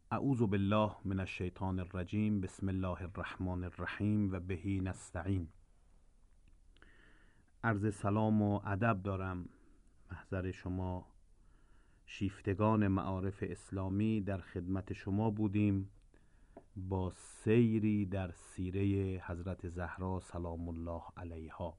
اعوذ بالله من الشیطان الرجیم. بسم الله الرحمن الرحیم و بهی نستعین. عرض سلام و ادب دارم محضر شما شیفتگان معارف اسلامی. در خدمت شما بودیم با سیری در سیره حضرت زهرا سلام الله علیها.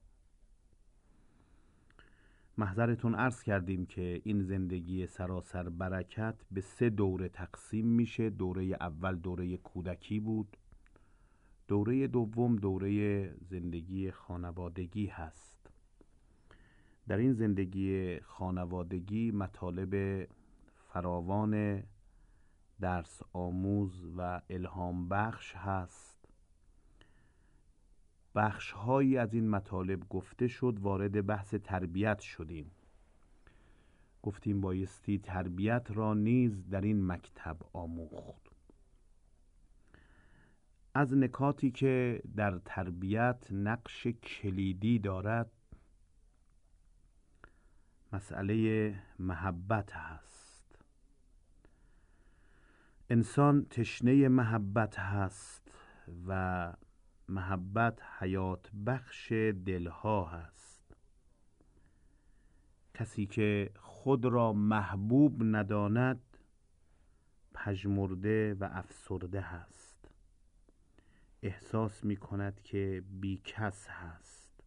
محضرتون عرض کردیم که این زندگی سراسر برکت به 3 دوره تقسیم میشه. دوره اول دوره کودکی بود، دوره دوم دوره زندگی خانوادگی هست. در این زندگی خانوادگی مطالب فراوان درس آموز و الهام بخش هست. بخش‌هایی از این مطالب گفته شد، وارد بحث تربیت شدیم. گفتیم بایستی تربیت را نیز در این مکتب آموخت. از نکاتی که در تربیت نقش کلیدی دارد مسئله محبت هست. انسان تشنه محبت هست و محبت حیات بخش دلها هست. کسی که خود را محبوب نداند پژمرده و افسرده هست. احساس می کند که بی کس هست.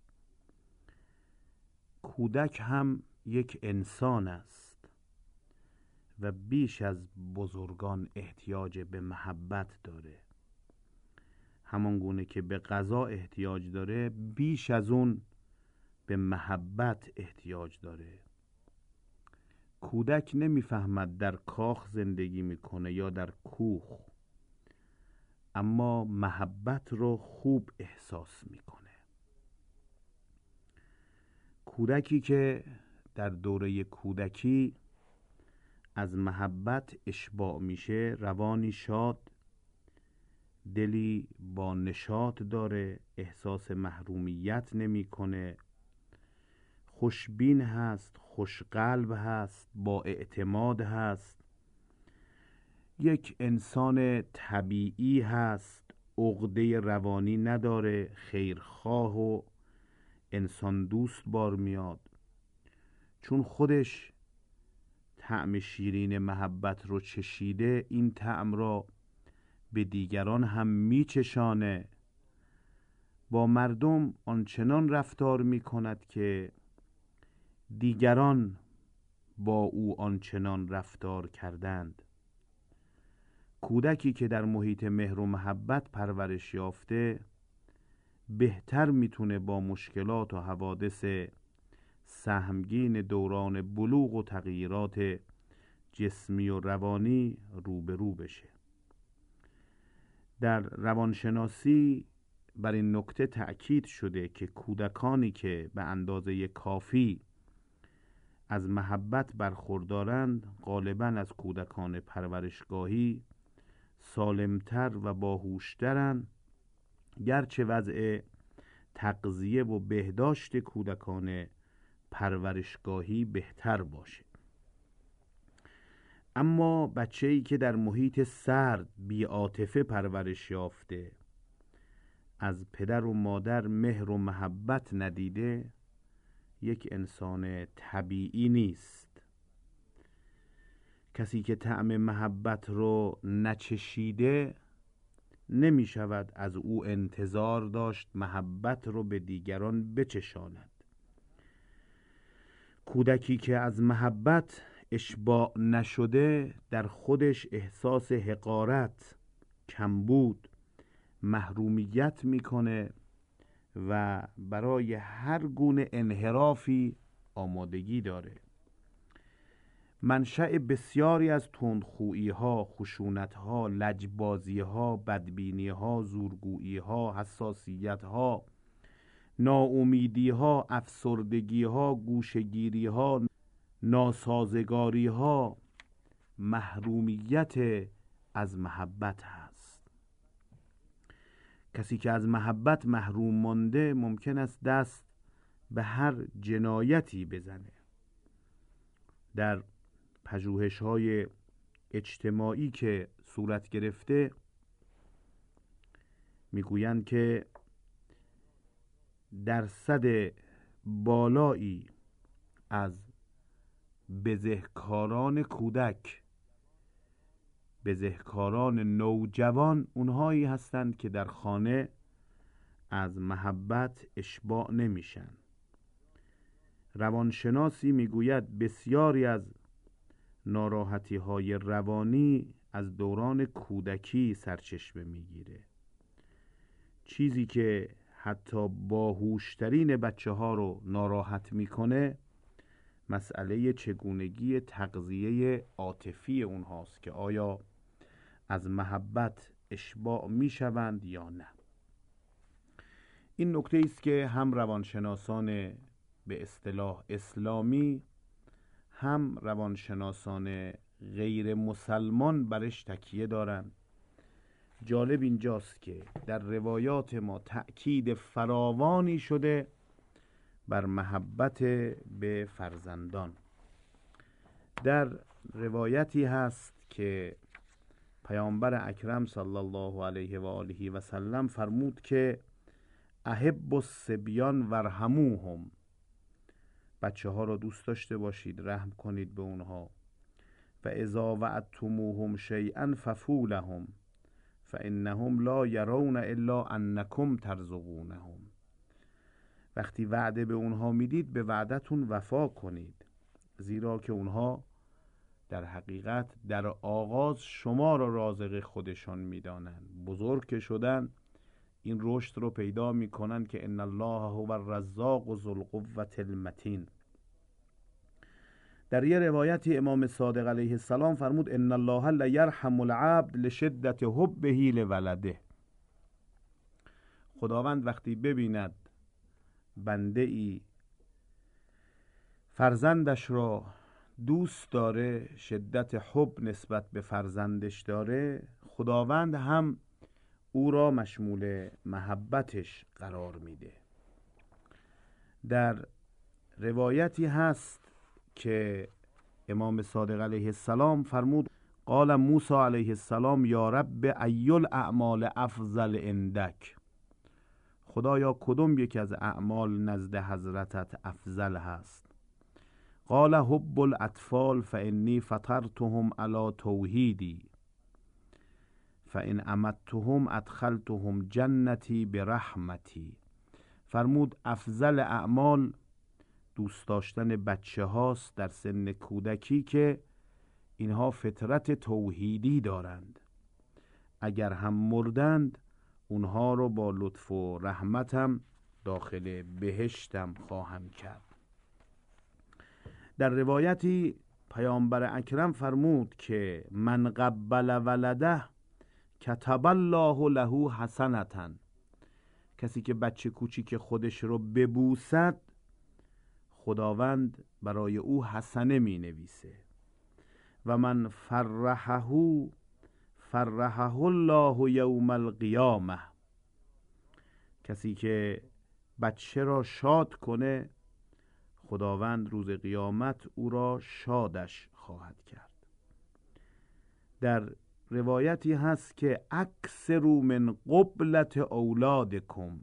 کودک هم یک انسان است و بیش از بزرگان احتیاج به محبت داره. همان گونه که به غذا احتیاج داره، بیش از اون به محبت احتیاج داره. کودک نمیفهمد در کاخ زندگی میکنه یا در کوخ، اما محبت رو خوب احساس میکنه. کودکی که در دوره کودکی از محبت اشباع میشه، روانی شاد، دلی با نشاط داره، احساس محرومیت نمیکنه، خوشبین هست، خوشقلب هست، با اعتماد هست، یک انسان طبیعی هست، عقده روانی نداره، خیرخواه و انسان دوست بار میاد. چون خودش طعم شیرین محبت رو چشیده، این طعم را به دیگران هم میچشانه. با مردم آنچنان رفتار میکند که دیگران با او آنچنان رفتار کردند. کودکی که در محیط مهر و محبت پرورش یافته بهتر میتونه با مشکلات و حوادث سهمگین دوران بلوغ و تغییرات جسمی و روانی روبرو بشه. در روانشناسی بر این نکته تأکید شده که کودکانی که به اندازه کافی از محبت برخوردارند غالباً از کودکان پرورشگاهی سالمتر و باهوشترند، گرچه وضع تغذیه و بهداشت کودکان پرورشگاهی بهتر باشه. اما بچه‌ای که در محیط سرد بی‌عاطفه پرورش یافته، از پدر و مادر مهر و محبت ندیده، یک انسان طبیعی نیست. کسی که طعم محبت رو نچشیده نمی شود از او انتظار داشت محبت رو به دیگران بچشاند. کودکی که از محبت اشباع نشده در خودش احساس حقارت، کمبود، محرومیت میکنه و برای هر گونه انحرافی آمادگی داره. منشأ بسیاری از تندخویی ها، خشونت ها، لجبازی ها، بدبینی ها، زورگویی ها، حساسیت ها، ناامیدی ها، افسردگی ها، گوشه‌گیری ها، ناسازگاری ها، محرومیت از محبت هست. کسی که از محبت محروم مانده ممکن است دست به هر جنایتی بزنه. در پژوهش‌های اجتماعی که صورت گرفته میگویند که درصد بالایی از بزهکاران کودک، بزهکاران نوجوان، اونهایی هستند که در خانه از محبت اشباع نمیشن. روانشناسی میگوید بسیاری از ناراحتی های روانی از دوران کودکی سرچشمه میگیره. چیزی که حتی باهوشترین بچه ها رو ناراحت میکنه مسئله چگونگی تغذیه عاطفی اونهاست که آیا از محبت اشباع میشوند یا نه. این نکته است که هم روانشناسان به اصطلاح اسلامی هم روانشناسان غیر مسلمان برش تکیه دارند. جالب اینجاست که در روایات ما تأکید فراوانی شده بر محبت به فرزندان. در روایتی هست که پیامبر اکرم صلی الله علیه و آله و سلم فرمود که احب الصبیان ورحموهم، بچه ها را دوست داشته باشید، رحم کنید به اونها. و اذا وعدتموهم شیئا ففوا لهم فانهم لا یرون الا انکم ترزقونهم، وقتی وعده به اونها میدید به وعدتون وفا کنید، زیرا که اونها در حقیقت در آغاز شما را رازق خودشان میدانند. بزرگ که شدن این رشد رو پیدا میکنن که ان الله هو الرزاق ذو القوة المتین. در یه روایتی امام صادق علیه السلام فرمود ان الله لا یرحم العبد لشدت حبه لولده. خداوند وقتی ببیند بنده ای فرزندش را دوست داره، شدت حب نسبت به فرزندش داره، خداوند هم او را مشمول محبتش قرار میده. در روایتی هست که امام صادق علیه السلام فرمود قال موسی علیه السلام یا رب ای الاعمال افضل عندک، خدایا کدوم یک از اعمال نزد حضرتت افضل هست؟ قال حب الاطفال فانی فطرتهم علی توحیدی فان امتهم ادخلتهم جنتی برحمتی. فرمود افضل اعمال دوست داشتن بچه هاست در سن کودکی که اینها فطرت توحیدی دارند. اگر هم مردند اونها رو با لطف و رحمتم داخل بهشتم خواهم کرد. در روایتی پیامبر اکرم فرمود که من قبل ولده کتب الله له حسنة، کسی که بچه کوچیک خودش رو ببوسد خداوند برای او حسنه می نویسه. و من فرحه فرحه الله یوم القیامه، کسی که بچه را شاد کنه خداوند روز قیامت او را شادش خواهد کرد. در روایتی هست که اکثروا من قبلة اولادکم،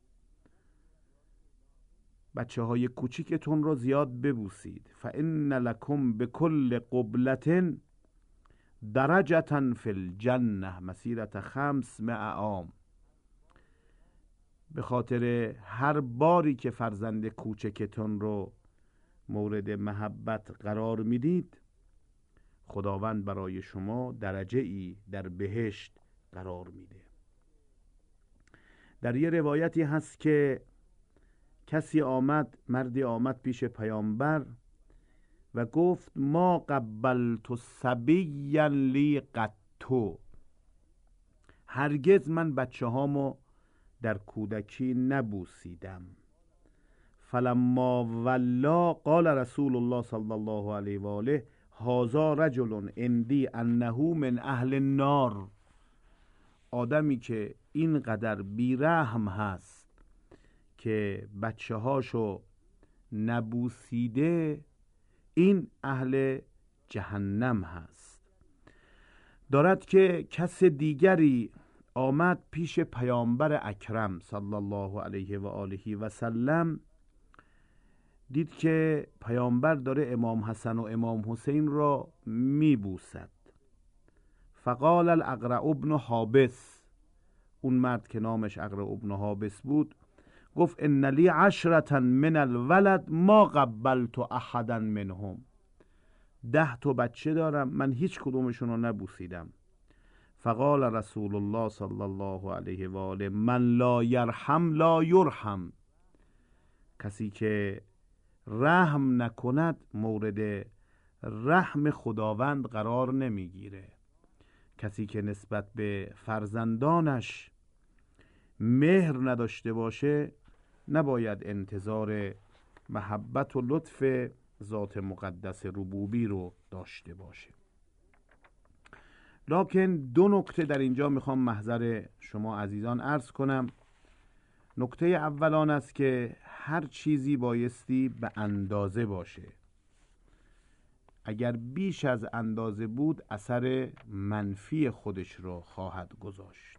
بچه های کوچیکتون رو زیاد ببوسید. فان لکم بكل قبلة درجة فی الجنة مسیرة 500 عام، به خاطر هر باری که فرزند کوچکتون رو مورد محبت قرار میدید خداوند برای شما درجه ای در بهشت قرار میده. در یه روایتی هست که مردی آمد پیش پیامبر و گفت ما قبلت صبیا لی قط، هرگز من بچه هامو در کودکی نبوسیدم. فلما ولا قال رسول الله صلی الله علیه و آله هذا رجل عندی انه من اهل النار، آدمی که اینقدر بیرحم هست که بچه هاشو نبوسیده این اهل جهنم هست. دارد که کس دیگری آمد پیش پیامبر اکرم صلی الله علیه و آله و سلم، دید که پیامبر داره امام حسن و امام حسین را میبوسد. فقال الاقرع ابن حابس، اون مرد که نامش اقرع ابن حابس بود، گفت ان لی 10 من الولد ما قبلت احدا منهم، 10 تا بچه دارم، من هیچ کدومشون رو نبوسیدم. فقال رسول الله صلی الله علیه و آله من لا یرحم لا یرحم، کسی که رحم نکند مورد رحم خداوند قرار نمیگیره. کسی که نسبت به فرزندانش مهر نداشته باشه نباید انتظار محبت و لطف ذات مقدس ربوبی رو داشته باشه. لکن 2 نکته در اینجا میخوام محضر شما عزیزان عرض کنم. نکته اول آن است که هر چیزی بایستی به اندازه باشه. اگر بیش از اندازه بود اثر منفی خودش را خواهد گذاشت.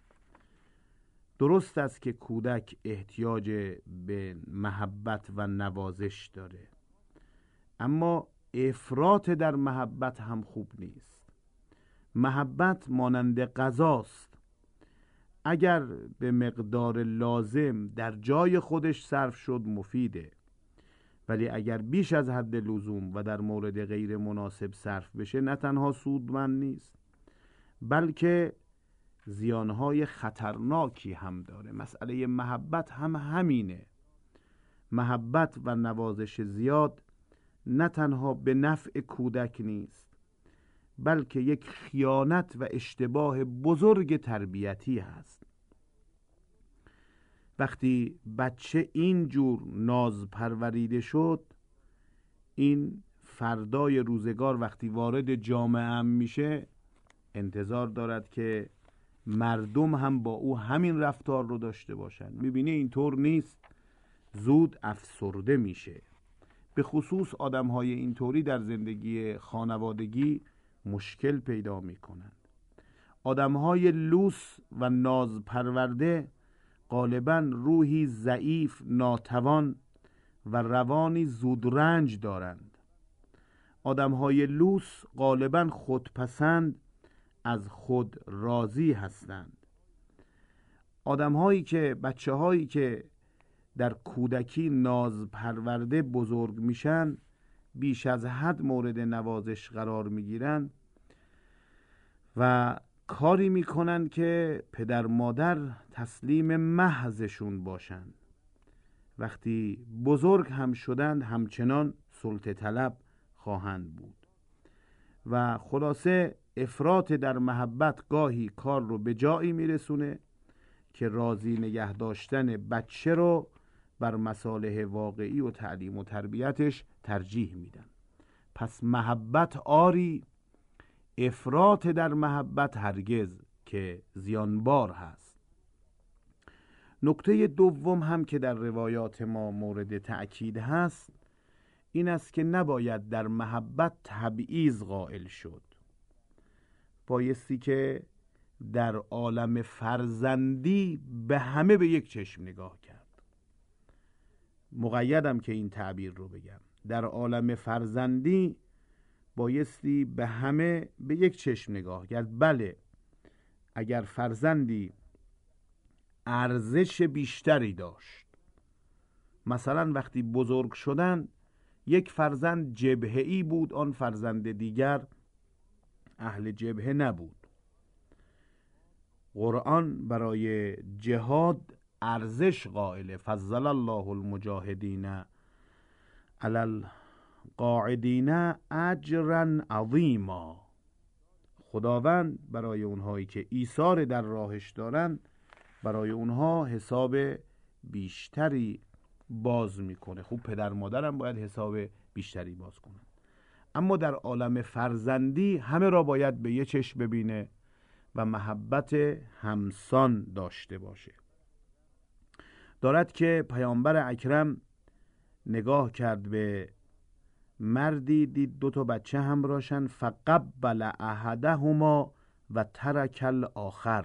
درست است که کودک احتیاج به محبت و نوازش داره، اما افراط در محبت هم خوب نیست. محبت مانند غذاست، اگر به مقدار لازم در جای خودش صرف شد مفیده، ولی اگر بیش از حد لزوم و در مورد غیر مناسب صرف بشه نه تنها سودمند نیست بلکه زیانهای خطرناکی هم داره. مسئله محبت هم همینه. محبت و نوازش زیاد نه تنها به نفع کودک نیست بلکه یک خیانت و اشتباه بزرگ تربیتی هست. وقتی بچه اینجور ناز پروریده شد، این فردای روزگار وقتی وارد جامعه هم میشه انتظار دارد که مردم هم با او همین رفتار رو داشته باشن. میبینی اینطور نیست، زود افسرده میشه. به خصوص آدمهای اینطوری در زندگی خانوادگی مشکل پیدا میکنند. آدمهای لوس و ناز پرورده غالباً روحی ضعیف، ناتوان و روانی زودرنج دارند. آدمهای لوس غالباً خودپسند، از خود راضی هستند. بچه‌هایی که در کودکی ناز پرورده بزرگ میشن بیش از حد مورد نوازش قرار میگیرن و کاری میکنن که پدر مادر تسلیم محضشون باشن. وقتی بزرگ هم شدند همچنان سلطه طلب خواهند بود و خلاصه افراط در محبت گاهی کار رو به جایی میرسونه که راضی نگه داشتن بچه رو بر مصالح واقعی و تعلیم و تربیتش ترجیح میدن. پس محبت آری، افراط در محبت هرگز، که زیانبار هست. نکته دوم هم که در روایات ما مورد تأکید هست این است که نباید در محبت تبعیض قائل شد. بایستی که در عالم فرزندی به همه به یک چشم نگاه کرد. مقیدم که این تعبیر رو بگم. در عالم فرزندی بایستی به همه به یک چشم نگاه کرد. بله، اگر فرزندی ارزش بیشتری داشت، مثلا وقتی بزرگ شدن یک فرزند جبهه‌ای بود، آن فرزند دیگر اهل جبهه نبود. قرآن برای جهاد ارزش قائله. فضل الله المجاهدین علی القاعدین اجرا عظیما. خداوند برای اونهایی که ایثار در راهش دارن برای اونها حساب بیشتری باز میکنه. خوب پدر مادرم باید حساب بیشتری باز کنن. اما در عالم فرزندی همه را باید به یه چشم ببینه و محبت همسان داشته باشه. دارد که پیامبر اکرم نگاه کرد به مردی، دید 2 بچه همراهشن. فقبل احدهما و ترک الاخر.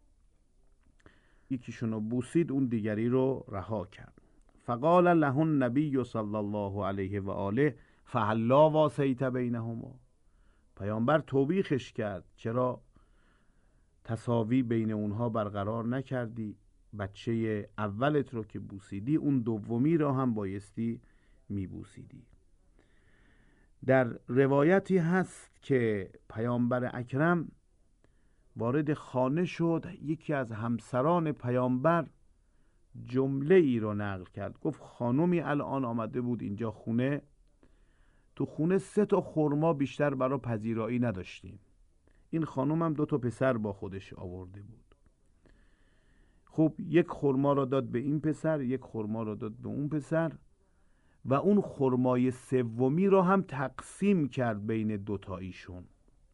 یکیشونو بوسید، اون دیگری رو رها کرد. فقال له النبی صلی الله علیه و آله فهلا واسیت بینهما. پیامبر توبیخش کرد، چرا تساوی بین اونها برقرار نکردی؟ بچه اولت رو که بوسیدی، اون دومی را هم بایستی میبوسیدی. در روایتی هست که پیامبر اکرم وارد خانه شد، یکی از همسران پیامبر جمله ای رو نقل کرد. گفت خانمی الان آمده بود اینجا خونه، تو خونه 3 تا خرما بیشتر برای پذیرایی نداشتیم. این خانم هم 2 تا پسر با خودش آورده بود. خب 1 خرما رو داد به این پسر، 1 خرما رو داد به اون پسر و اون خرمای 3می رو هم تقسیم کرد بین 2 تاییشون.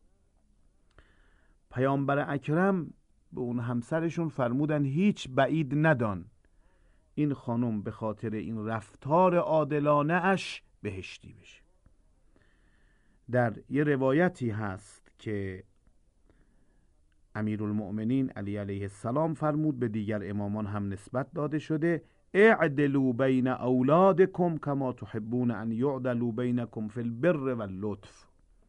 پیامبر اکرم به اون همسرشون فرمودن هیچ بعید ندان این خانم به خاطر این رفتار عادلانه اش بهشتی بشه. در یه روایتی هست که امیرالمؤمنین علی علیه السلام فرمود، به دیگر امامان هم نسبت داده شده، اعدلوا بین اولادکم کما تحبون ان یعدلوا بینکم فی البر واللطف.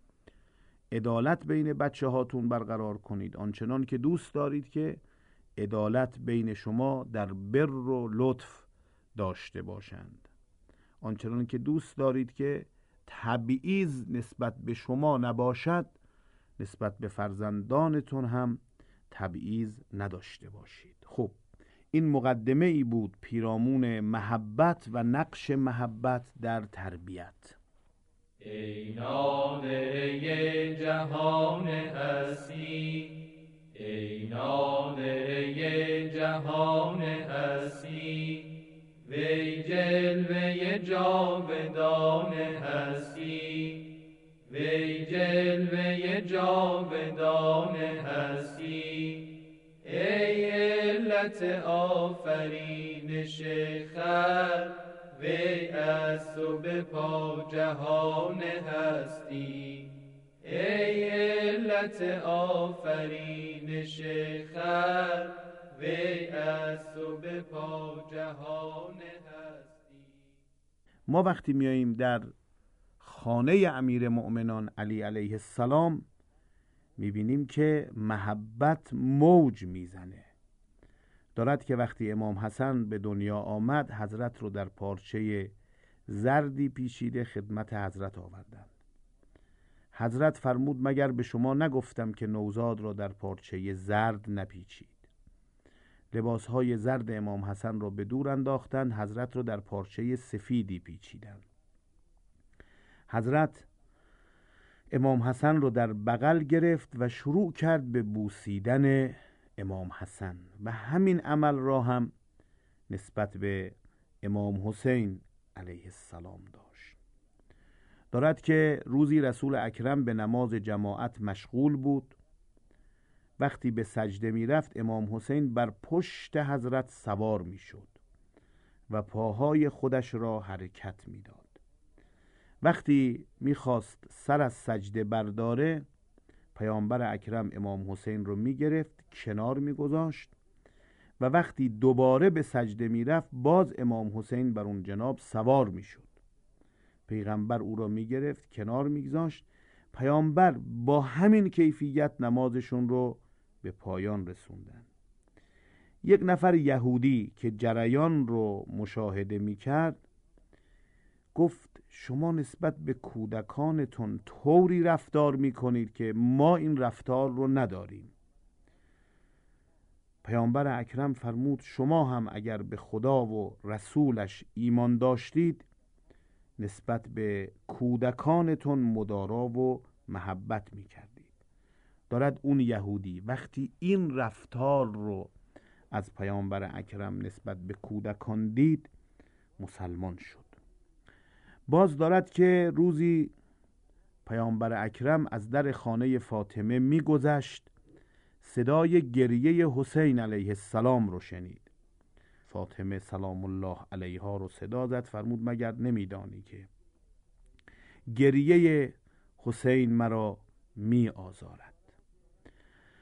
عدالت بین بچه هاتون برقرار کنید آنچنان که دوست دارید که عدالت بین شما در بر و لطف داشته باشند. آنچنان که دوست دارید که تبعیض نسبت به شما نباشد، نسبت به فرزندانتون هم تبعیض نداشته باشید. خب این مقدمه ای بود پیرامون محبت و نقش محبت در تربیت. ای نادره جهان هستی، ای نادره جهان هستی، وی جلوه جاودان هستی، وی جلوه جاودان هستی. ای علت آفرینش خلق، وی از تو به پا جهان هستی. ای علت آفرینش خلق، وی از تو به پا جهان هستی. ما وقتی میاییم در خانه امیر مؤمنان علی علیه السلام میبینیم که محبت موج میزنه. دارد که وقتی امام حسن به دنیا آمد، حضرت رو در پارچه زردی پیچیده خدمت حضرت آوردند. حضرت فرمود مگر به شما نگفتم که نوزاد را در پارچه زرد نپیچید؟ لباسهای زرد امام حسن را به دور انداختند، حضرت را در پارچه سفیدی پیچیدند. حضرت امام حسن رو در بغل گرفت و شروع کرد به بوسیدن امام حسن و همین عمل را هم نسبت به امام حسین علیه السلام داشت. دارد که روزی رسول اکرم به نماز جماعت مشغول بود. وقتی به سجده می رفت، امام حسین بر پشت حضرت سوار می شد و پاهای خودش را حرکت می داد. وقتی می خواست سر از سجده برداره، پیامبر اکرم امام حسین رو می گرفت، کنار می گذاشت و وقتی دوباره به سجده می رفت، باز امام حسین بر اون جناب سوار می شد. پیغمبر او را می گرفت، کنار می گذاشت. پیامبر با همین کیفیت نمازشون رو به پایان رسوندن. یک نفر یهودی که جریان رو مشاهده می کرد گفت شما نسبت به کودکانتون طوری رفتار می کنید که ما این رفتار رو نداریم. پیامبر اکرم فرمود شما هم اگر به خدا و رسولش ایمان داشتید، نسبت به کودکانتون مدارا و محبت می کردید. دارد اون یهودی وقتی این رفتار رو از پیامبر اکرم نسبت به کودکان دید، مسلمان شد. باز دارد که روزی پیامبر اکرم از در خانه فاطمه میگذشت، صدای گریه حسین علیه السلام رو شنید. فاطمه سلام الله علیها رو صدا زد، فرمود مگر نمیدانی که گریه حسین مرا می آزارد؟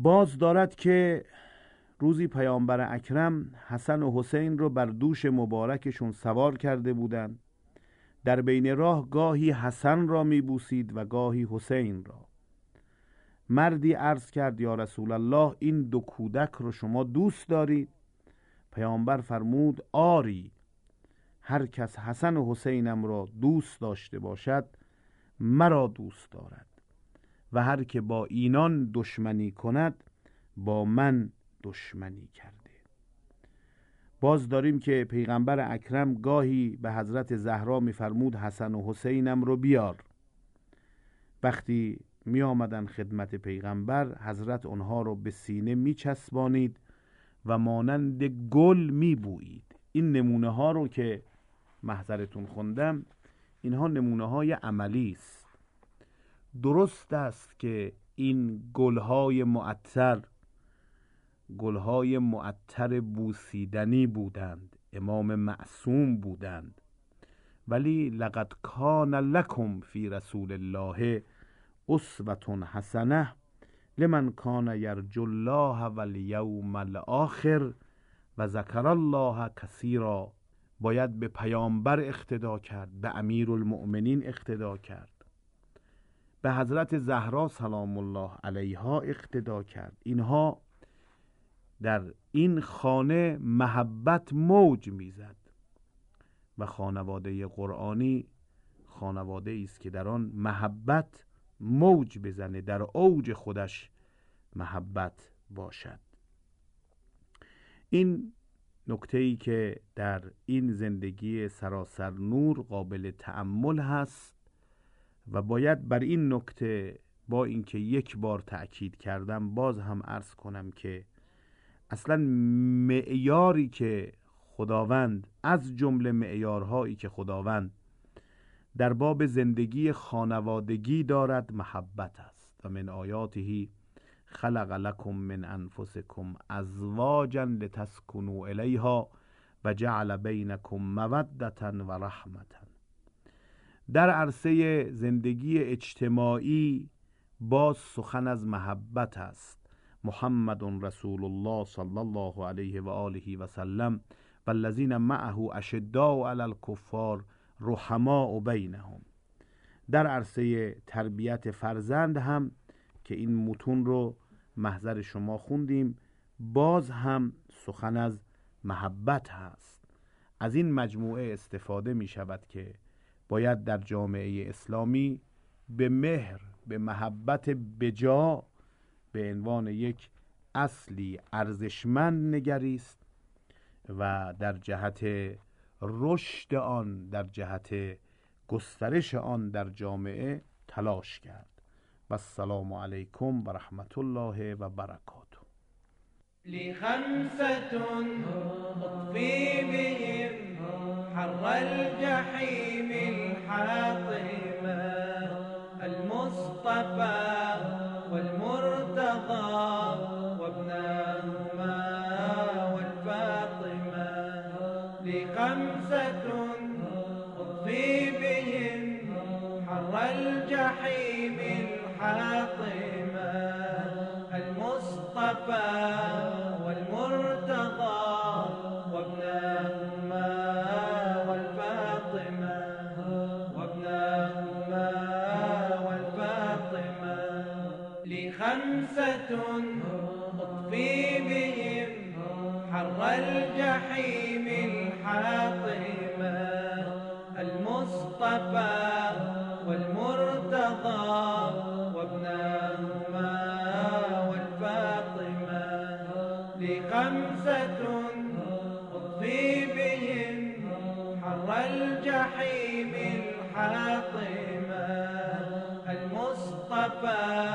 باز دارد که روزی پیامبر اکرم حسن و حسین رو بر دوش مبارکشون سوار کرده بودند. در بین راه گاهی حسن را میبوسید و گاهی حسین را. مردی عرض کرد یا رسول الله این دو کودک رو شما دوست دارید؟ پیامبر فرمود آری، هر کس حسن و حسینم را دوست داشته باشد مرا دوست دارد و هر که با اینان دشمنی کند با من دشمنی کرده. باز داریم که پیغمبر اکرم گاهی به حضرت زهرا میفرمود حسن و حسینم رو بیار. وقتی می آمدن خدمت پیغمبر، حضرت اونها رو به سینه می چسبانید و مانند گل می بویید. این نمونه ها رو که محضرتون خوندم اینها نمونه های عملی است. درست است که این گلهای معطر بوسیدنی بودند، امام معصوم بودند، ولی لقد کان لکم فی رسول الله اسوة حسنه لمن کان یرجو الله والیوم الاخر و ذکر الله کثیرا. باید به پیامبر اقتدا کرد، به امیرالمؤمنین اقتدا کرد، به حضرت زهرا سلام الله علیها اقتدا کرد. اینها در این خانه محبت موج میزد و خانواده قرآنی خانواده است که در آن محبت موج بزنه، در اوج خودش محبت باشد. این نکته‌ای که در این زندگی سراسر نور قابل تأمل هست و باید بر این نکته با اینکه یک بار تأکید کردم باز هم عرض کنم که اصلا معیاری که خداوند از جمله معیارهایی که خداوند در باب زندگی خانوادگی دارد محبت است. و من آیاته خلق لکم من انفسکم ازواجا لتسکنوا الیها و جعل بینکم مودة و رحمة. در عرصه زندگی اجتماعی باز سخن از محبت است. محمد رسول الله صلی الله علیه و آله و سلم والذین معه اشداء علی الکفار رحماء بینهم. در عرصه تربیت فرزند هم که این متون رو محضر شما خوندیم باز هم سخن از محبت هست. از این مجموعه استفاده می شود که باید در جامعه اسلامی به مهر، به محبت بجا به عنوان یک اصلی ارزشمند نگریست و در جهت رشد آن، در جهت گسترش آن در جامعه تلاش کرد. و السلام علیکم و رحمت الله و برکاته. لخمسة أطفي بهم حر الجحيم الحاطمة المصطفى والمرتضى وابناهما والفاطمة. لخمسة أطفي بهم حر الجحيم الحاطمة المصطفى والمرتضى وابناهما والفاطمة وابناهما والفاطمة. لخمسة أطفي بهم حر الجحيم الحاطمة المصطفى والمرتضى وابناهما والفاطمة. لخمسة أطفي بهم حر الجحيم الحاطمة المصطفى